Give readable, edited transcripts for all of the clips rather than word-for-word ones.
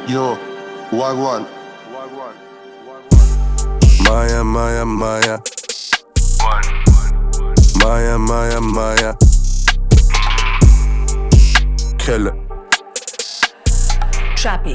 Yo, Wagwan. Maya, Maya, Maya. Maya, Maya, Maya. Killer. Trappy.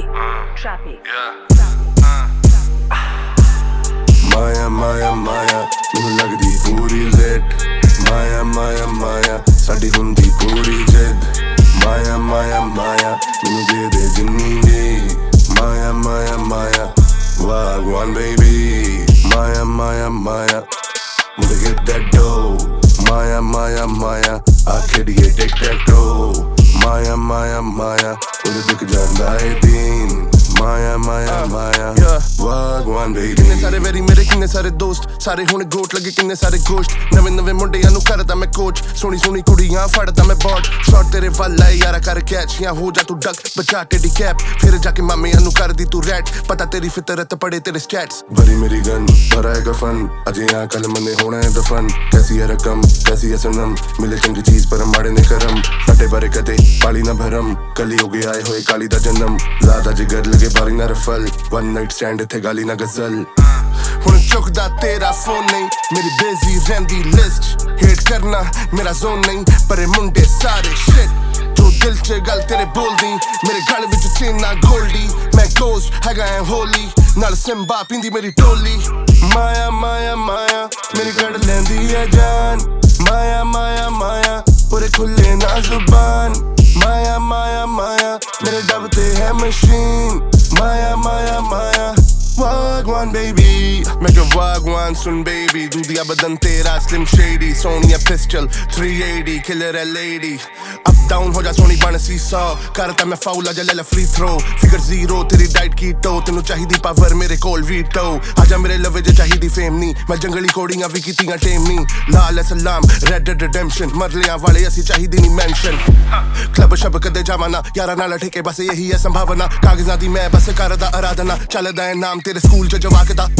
Maya, Maya, Maya. ਮੈਨੂੰ ਲੱਗਦੀ ਪੂਰੀ late ਮਾਇਆ ਮਾਇਆ ਮਾਇਆ ਸਾਡੀ ਹੁੰਦੀ ਪੂਰੀ ਜਿੱਦ ਮਾਇਆ ਮਾਇਆ ਮਾਇਆ ਮੈਨੂੰ ਦੇ ਦੇ ਜਿੰਨੀ ਵੀ ਮਾਇਆ ਮਾਇਆ ਮਾਇਆ Wagwan baby Maya, Maya, Maya Wanna get that dough Maya, Maya, Maya ਆ ਖੇਡੀਏ tic-tac-toe Maya, Maya, Maya ਉਹਦੇ ਦਿਖ ਜਾਂਦਾ ਏ ਦਿਨ Maya, Maya, Maya Wagwan baby ਕਿੰਨੇ ਸਾਰੇ ਵੈਰੀ ਮੇਰੇ ਕਿੰਨੇ ਸਾਰੇ ਦੋਸਤ ਸਾਰੇ ਹੁਣ ਗੋਟ ਲੱਗੇ ਕਿੰਨੇ ਸਾਰੇ ਗੋਸ਼ਟ ਨਵੇਂ ਨਵੇਂ ਮੁੰਡਿਆਂ ਨੂੰ ਕਰਦਾ ਮੈਂ ਕੋਚ ਸੋਹਣੀ ਸੋਹਣੀ ਕੁੜੀਆਂ ਫੜਦਾ ਮੈਂ ਬੌਟ ਸ਼ਾਟ ਤੇਰੇ ਵੱਲ ਆਏ ਯਾਰਾ ਕਰ ਕੈਚ ਜਾਂ ਹੋ ਜਾ ਤੂੰ ਡਕ ਬਚਾ ਟੇਡੀ ਕੈਪ ਫਿਰ ਜਾ ਕੇ ਮਾਮਿਆਂ ਨੂੰ ਕਰਦੀ ਤੂੰ ਰੈਟ ਪਤਾ ਤੇਰੀ ਫਿਤਰਤ ਪੜੇ ਤੇਰੇ ਸਟੈਟਸ ਭਰੀ ਮੇਰੀ ਗਨ ਭਰਾਏਗਾ ਫਨ ਅਜੇ ਆ ਕੱਲ ਮਨੇ ਹੋਣਾ ਹੈ ਦਫਨ ਕੈਸੀ ਹੈ ਰਕਮ ਕੈਸੀ ਹੈ ਸਨਮ ਮਿਲੇ ਚੰਗੀ ਚੀਜ਼ ਪਰ ਮਾੜੇ ਨੇ ਕਰਮ ਸਾਡੇ ਬਾਰੇ ਕਦੇ ਪਾਲੀ ਨਾ ਭਰਮ ਕੱਲੀ ਹੋ ਗਿਆ ਆਏ ਹੋਏ ਕਾਲੀ ਦਾ ਜਨਮ ਜ਼ਿਆਦਾ ਜਿਗਰ ਲਗੇ ਬਾਰੀ ਨਾ ਰਫਲ ਵਨ ਨਾਈਟ ਸਟੈਂਡ ਇੱਥੇ ਗਾਲੀ ਨਾ ਗਜ਼ਲ ਹੁਣ ਚੁੱਕਦਾ ਤੇਰਾ ਫੋਨ ਨਹੀਂ ਮੇਰੀ ਬਿਜ਼ੀ ਰਹਿੰਦੀ ਲਿਸਟ ਹੇਟ ਕਰਨਾ ਮੇਰਾ ਜ਼ੋਨ ਨਹੀਂ ਪਰ ਇਹ ਮੁੰਡੇ ਸਾਰੇ ਸ਼ਿਟ ਜੋ ਦਿਲ ਚ ਗੱਲ ਤੇਰੇ ਬੋਲਦੀ ਮੇਰੇ ਗਲ ਵਿੱਚ ਚੀਨਾ ਗੋਲਡੀ ਮੈਂ ਗੋਸਟ ਹੈਗਾ ਐ ਹੋਲੀ ਨਾਲ ਸਿੰਬਾ ਪਿੰਦੀ ਮੇਰੀ ਟੋਲੀ ਮਾਇਆ ਮਾਇਆ ਮਾਇਆ ਮੇਰੀ ਕੱਢ ਲੈਂਦੀ ਐ ਜਾਨ ਮਾਇਆ ਮਾਇਆ ਮਾਇਆ ਪੂਰੇ ਖੁੱਲੇ ਨਾ ਜ਼ੁਬਾਨ ਮਾਇਆ ਮਾਇਆ ਮਾਇਆ ਮੇਰੇ ਡੱਬ ਤੇ ਹੈ ਮਸ਼ੀਨ ਮਾਇਆ ਮਾਇਆ ਮਾਇਆ Wagwan baby ਮੈਂ ਕਿਹਾ Wagwan ਸੁਣ baby ਦੂਧੀਆ ਬਦਨ ਤੇਰਾ slim shady Sonia pistol 380 killer a lady up down ਹੋ ਜਾ ਸੋਨੀ ਬਣ ਸੀਸਾ ਕਰਤਾ ਮੈਂ ਫਾਉਲ ਅਜਾ ਲੈ ਲੈ free throw figure zero ਤੇਰੀ ਡਾਈਟ ਕੀਟੋ ਤੈਨੂੰ ਚਾਹੀਦੀ ਪਾਵਰ ਮੇਰੇ ਕੋਲ ਵੀਟੋ ਆਜਾ ਮੇਰੇ ਲਵੇ ਜੇ ਚਾਹੀਦੀ ਫੇਮ ਨਹੀਂ ਮੈਂ ਜੰਗਲੀ ਕੋੜੀਆਂ ਵੀ ਕੀਤੀਆਂ ਟੇਮ ਨਹੀਂ ਲਾਲ ਸਲਾਮ Red Dead Redemption ਮਰਲਿਆਂ ਵਾਲੇ ਅਸੀਂ ਚਾਹੀਦੀ ਨਹੀਂ ਮੈਂਸ਼ਨ ਕਲੱਬ ਸ਼ਬ ਕਦੇ ਜਾਵਾਂ ਨਾ ਯਾਰਾਂ ਨਾਲ ਠੇਕੇ ਬਸ ਇਹੀ ਹੈ ਸੰਭਾਵਨਾ ਕਾਗਜ਼ਾਂ ਦੀ ਮੈਂ ਬਸ ਕਰਦਾ ਅਰਾਧਨਾ ਚੱਲਦਾ ਹੈ ਨਾਮ ਤੇਰੇ ਸਕੂਲ ਚ ਜਵਾਕ ਦਾ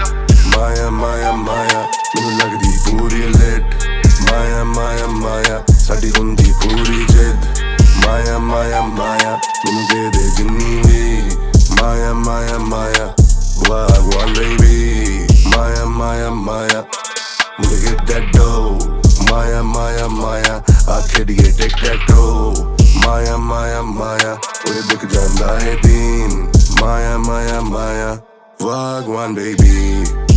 ਮਾਇਆ ਮਾਇਆ ਮਾਇਆ ਮੈਨੂੰ ਲੱਗਦੀ ਪੂਰੀ ਲੇਟ ਮਾਇਆ ਮਾਇਆ ਮਾਇਆ ਸਾਡੀ ਹੁੰਦੀ ਪੂਰੀ ਜਿੱਦ ਮਾਇਆ ਮਾਇਆ ਮਾਇਆ ਮੈਨੂੰ ਦੇ ਦੇ ਜਿੰਨੀ ਵੀ ਮਾਇਆ ਮਾਇਆ ਮਾਇਆ Wagwan baby ਮਾਇਆ ਮਾਇਆ ਮਾਇਆ wanna get that dough ਮਾਇਆ ਮਾਇਆ ਮਾਇਆ ਆ ਖੇਡੀਏ tic-tac-toe ਮਾਇਆ ਮਾਇਆ ਮਾਇਆ ਉਹਦੇ ਦਿਖ ਜਾਂਦਾ ਏ ਦਿਨ ਮਾਇਆ ਮਾਇਆ ਮਾਇਆ Wagwan baby